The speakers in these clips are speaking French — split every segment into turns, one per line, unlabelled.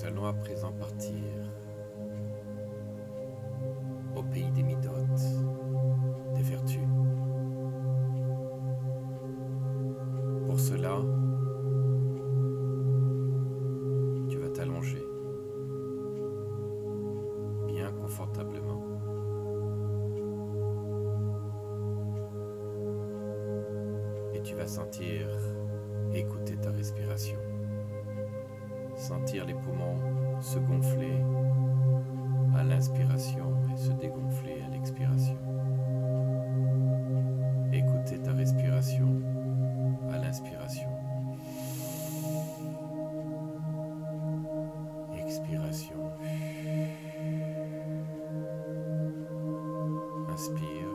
allons à présent partir au pays des midotes, des vertus. Pour cela, tu vas t'allonger bien confortablement. Et tu vas sentir et écouter ta respiration. Sentir les poumons se gonfler à l'inspiration et se dégonfler à l'expiration. Écouter ta respiration à l'inspiration. Expiration. Inspire.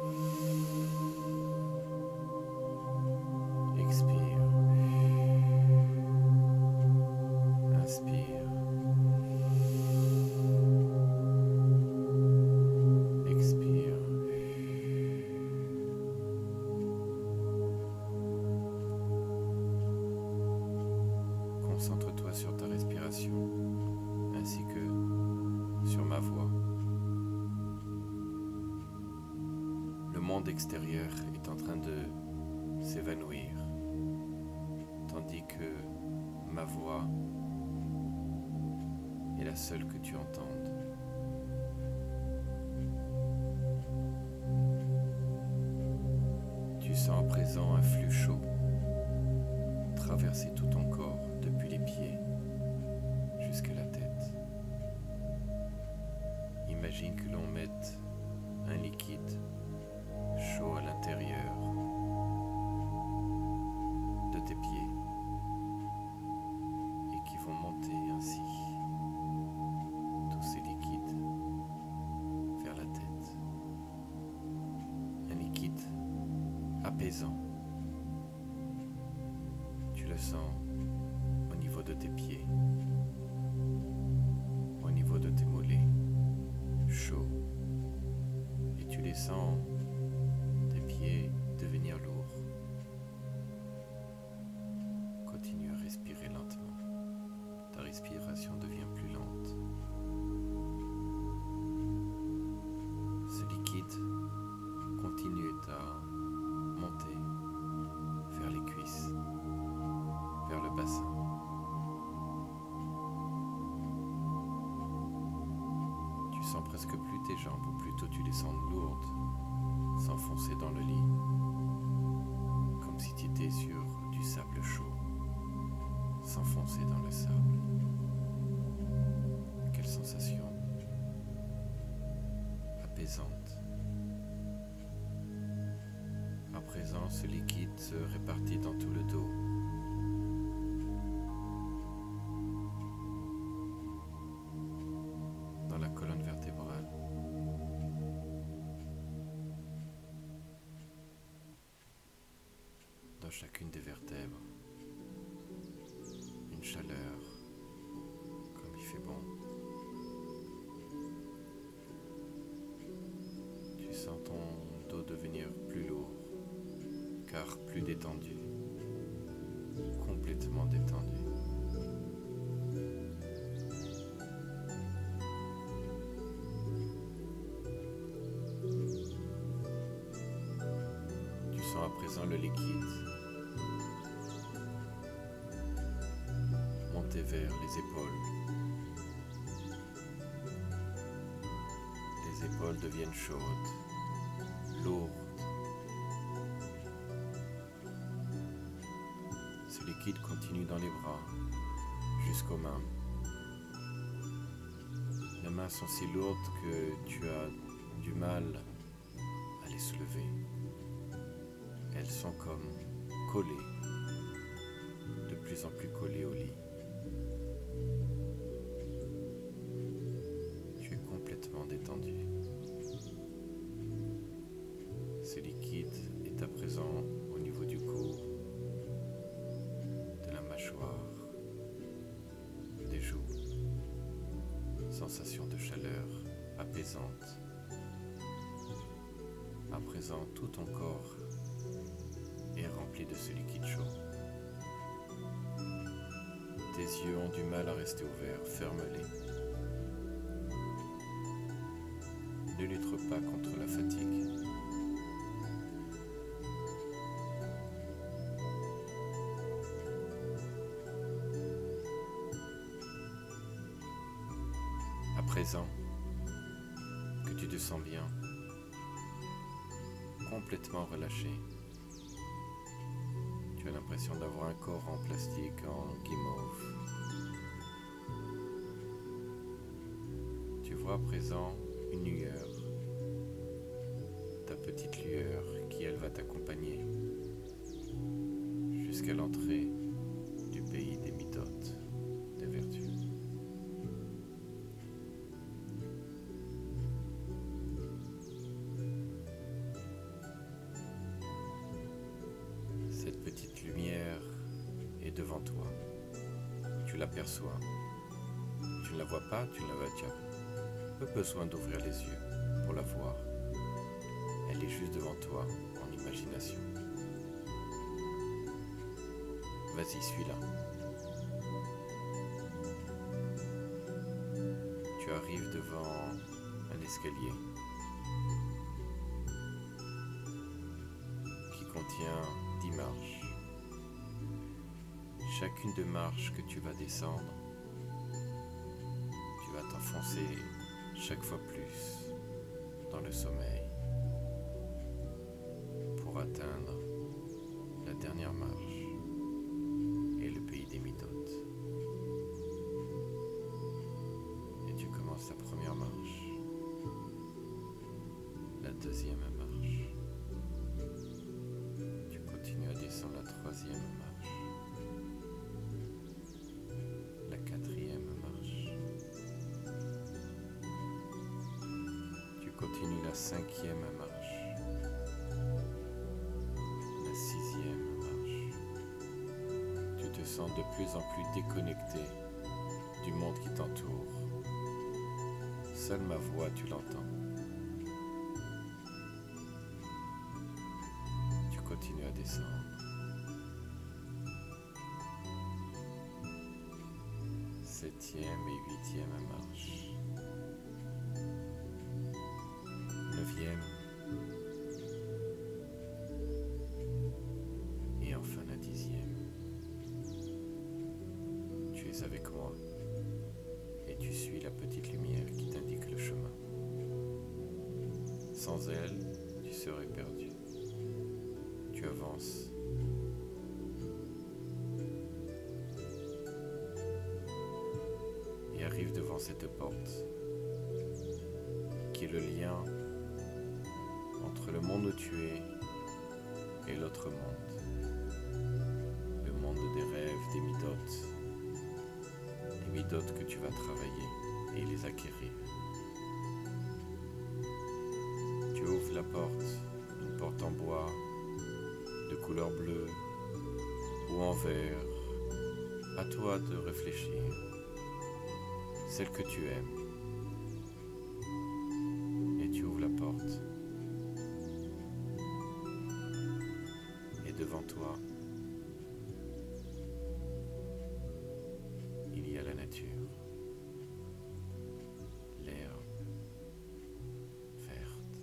Expire. Inspire. Expire. Concentre-toi sur ta respiration ainsi que sur ma voix. Le monde extérieur est en train de s'évanouir, tandis que ma voix est la seule que tu entendes. Tu sens à présent un flux chaud traverser tout ton corps depuis les pieds jusqu'à la tête. Imagine que l'on mette un liquide chaud à l'intérieur de tes pieds et qui vont monter ainsi tous ces liquides vers la tête. Un liquide apaisant. Tu le sens au niveau de tes pieds, au niveau de tes mollets, chaud, et tu les sens tes pieds devenir lourds. Continue à respirer lentement. Ta respiration devient plus lente. Ce liquide continue à monter vers les cuisses, vers le bassin. Tu sens presque plus tes jambes, ou plutôt tu les sens lourdes, s'enfoncer dans le lit, comme si tu étais sur du sable chaud, s'enfoncer dans le sable. Quelle sensation apaisante. À présent, ce liquide se répartit dans tout le dos. Dans la colonne vertébrale. Dans chacune des vertèbres. Une chaleur, comme il fait bon. Tu sens ton dos devenir plus lourd, car plus détendu, complètement détendu. Tu sens à présent le liquide monter vers les épaules. Les épaules deviennent chaudes, lourdes. Ce liquide continue dans les bras, jusqu'aux mains. Les mains sont si lourdes que tu as du mal à les soulever. Elles sont comme collées, de plus en plus collées au lit. Tu es complètement détendu. Ce liquide est à présent au niveau du cou, de la mâchoire, des joues. Sensation de chaleur apaisante. À présent, tout ton corps est rempli de ce liquide chaud. Tes yeux ont du mal à rester ouverts, ferme-les. Ne lutte pas contre la fatigue. À présent que tu te sens bien, complètement relâché, tu as l'impression d'avoir un corps en plastique, en guimauve. Tu vois à présent une lueur, ta petite lueur qui elle va t'accompagner jusqu'à l'entrée du pays des mitotes, des vertus. Cette petite lumière est devant toi. Tu l'aperçois. Tu ne la vois pas, tu n'as pas besoin d'ouvrir les yeux pour la voir. Elle est juste devant toi, en imagination. Vas-y, suis-la. Tu arrives devant un escalier qui contient 10 marches. Chacune des marches que tu vas descendre, tu vas t'enfoncer chaque fois plus dans le sommeil pour atteindre la dernière marche et le pays des mitotes. Et tu commences la première marche, la deuxième marche, tu continues à descendre la troisième marche, la quatrième marche, tu continues la cinquième marche, la sixième marche. Tu te sens de plus en plus déconnecté du monde qui t'entoure. Seule ma voix, tu l'entends. Tu continues à descendre. Septième et huitième marche. Neuvième. Et enfin la dixième. Tu es avec moi et tu suis la petite lumière qui t'indique le chemin. Sans elle, tu serais perdu. Tu avances. Et arrives devant cette porte qui est le lien entre le monde où tu es et l'autre monde. Le monde des rêves, des mitotes. Les mitotes que tu vas travailler et les acquérir. Tu ouvres la porte, une porte en bois, de couleur bleue ou en vert. À toi de réfléchir. Celle que tu aimes. Et tu ouvres la porte. Et devant toi, il y a la nature. L'herbe verte.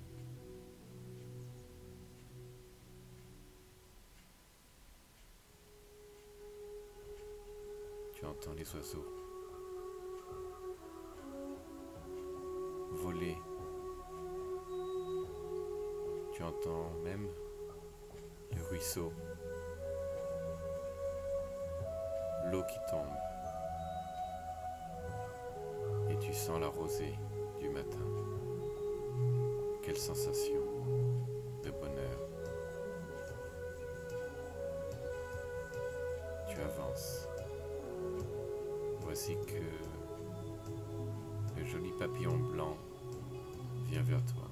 Tu entends les oiseaux voler. Tu entends même le ruisseau, l'eau qui tombe. Et tu sens la rosée du matin. Quelle sensation de bonheur. Tu avances. Voici que le joli papillon blanc vient vers toi.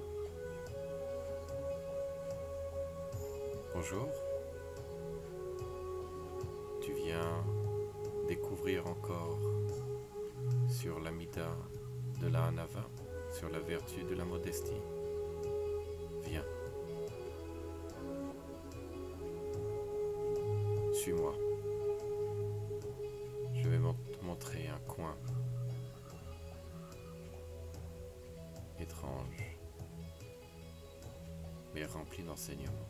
Bonjour. Tu viens découvrir encore sur l'amida de la Hanava, sur la vertu de la modestie. Viens. Suis-moi. point. Étrange, mais rempli d'enseignements.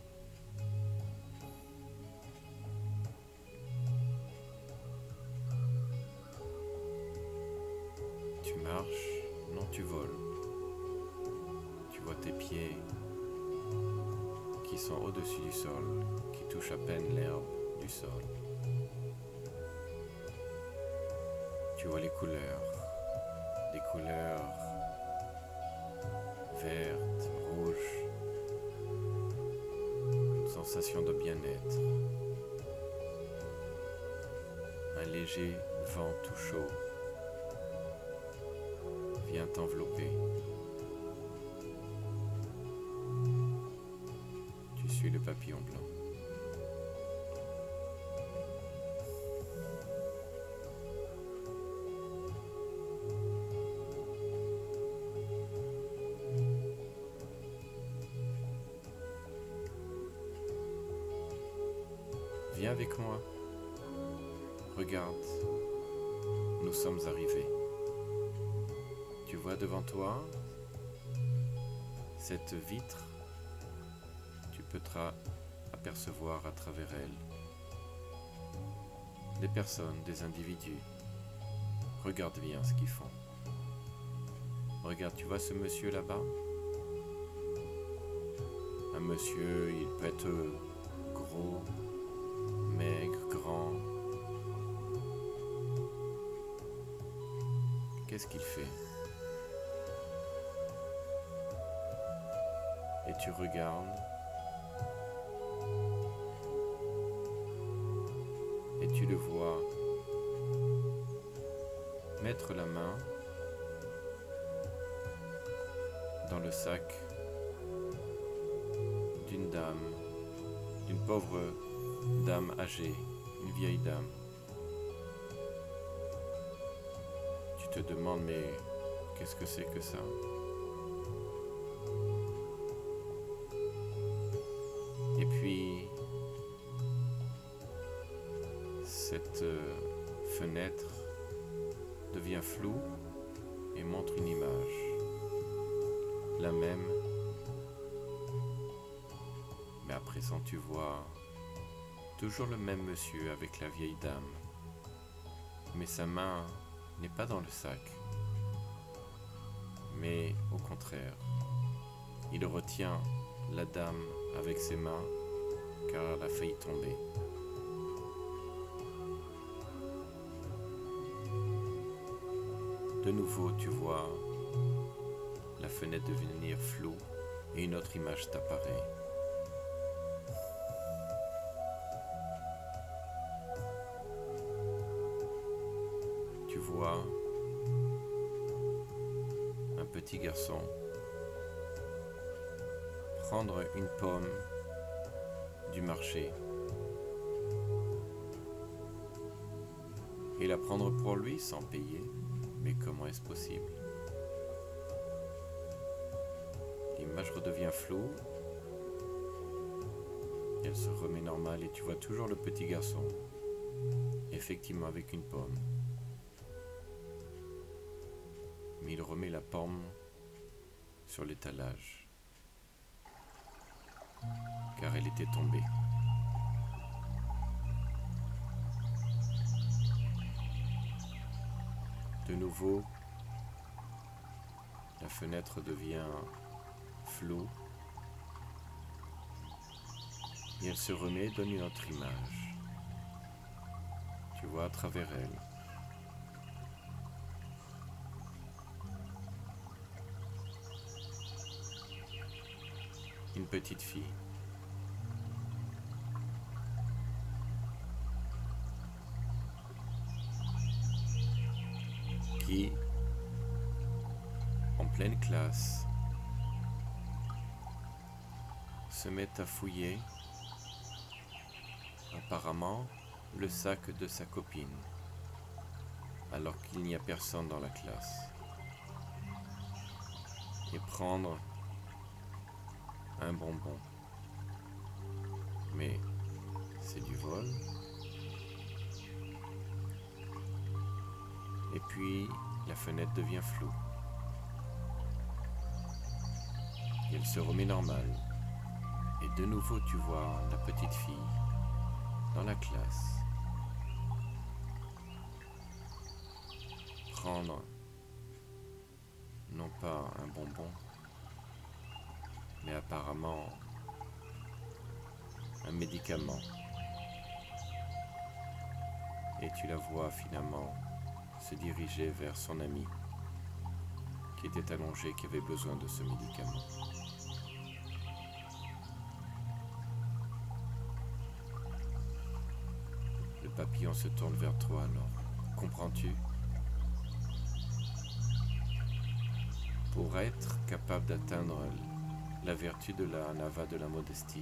Tu marches, non tu voles. Tu vois tes pieds qui sont au-dessus du sol, qui touchent à peine l'herbe du sol. Tu vois les couleurs, des couleurs vertes, rouges, une sensation de bien-être, un léger vent tout chaud vient t'envelopper. Tu suis le papillon blanc. Viens avec moi. Regarde, nous sommes arrivés. Tu vois devant toi cette vitre. Tu peux apercevoir à travers elle des personnes, des individus. Regarde bien ce qu'ils font. Regarde, tu vois ce monsieur là-bas? Un monsieur, il peut être gros, maigre, grand. Qu'est-ce qu'il fait? Et tu regardes et tu le vois mettre la main dans le sac d'une dame, d'une pauvre dame âgée, une vieille dame. Tu te demandes, mais qu'est-ce que c'est que ça? Et puis, cette fenêtre devient floue et montre une image, la même, mais à présent tu vois toujours le même monsieur avec la vieille dame, mais sa main n'est pas dans le sac, mais au contraire, il retient la dame avec ses mains car elle a failli tomber. De nouveau, tu vois la fenêtre devenir floue et une autre image t'apparaît. Tu vois un petit garçon prendre une pomme du marché et la prendre pour lui sans payer. Mais comment est-ce possible? L'image redevient floue, elle se remet normale et tu vois toujours le petit garçon, effectivement avec une pomme. Mais il remet la pomme sur l'étalage, car elle était tombée. De nouveau, la fenêtre devient floue et elle se remet et donne une autre image. Tu vois à travers elle. Une petite fille. Qui, en pleine classe, se met à fouiller, apparemment, le sac de sa copine, alors qu'il n'y a personne dans la classe, et prendre un bonbon. Mais c'est du vol. Et puis, la fenêtre devient floue. Et elle se remet normale. Et de nouveau, tu vois la petite fille dans la classe prendre non pas un bonbon, mais apparemment un médicament. Et tu la vois finalement se diriger vers son ami qui était allongé, qui avait besoin de ce médicament. Le papillon se tourne vers toi alors. Comprends-tu? Pour être capable d'atteindre la vertu de la nava de la modestie,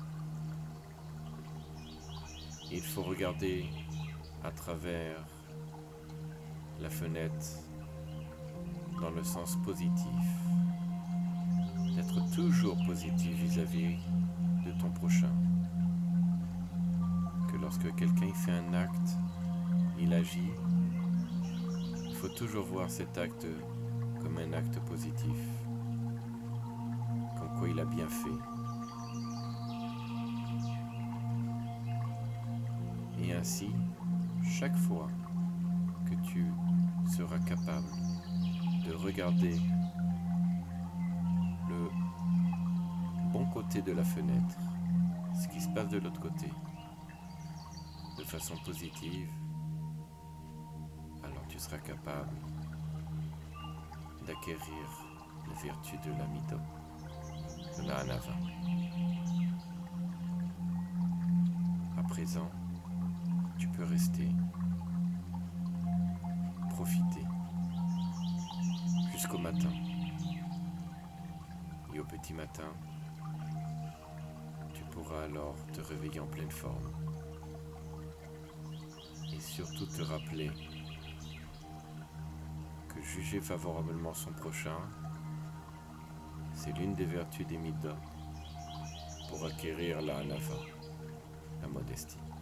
il faut regarder à travers la fenêtre dans le sens positif, d'être toujours positif vis-à-vis de ton prochain. Que lorsque quelqu'un fait un acte, il agit, il faut toujours voir cet acte comme un acte positif, comme quoi il a bien fait. Et ainsi, chaque fois que tu seras capable de regarder le bon côté de la fenêtre, ce qui se passe de l'autre côté, de façon positive, alors tu seras capable d'acquérir la vertu de la Mido, de la Anava. À présent, tu peux rester, profiter, jusqu'au matin. Et au petit matin, tu pourras alors te réveiller en pleine forme. Et surtout te rappeler que juger favorablement son prochain, c'est l'une des vertus des Midas pour acquérir la Anava, la modestie.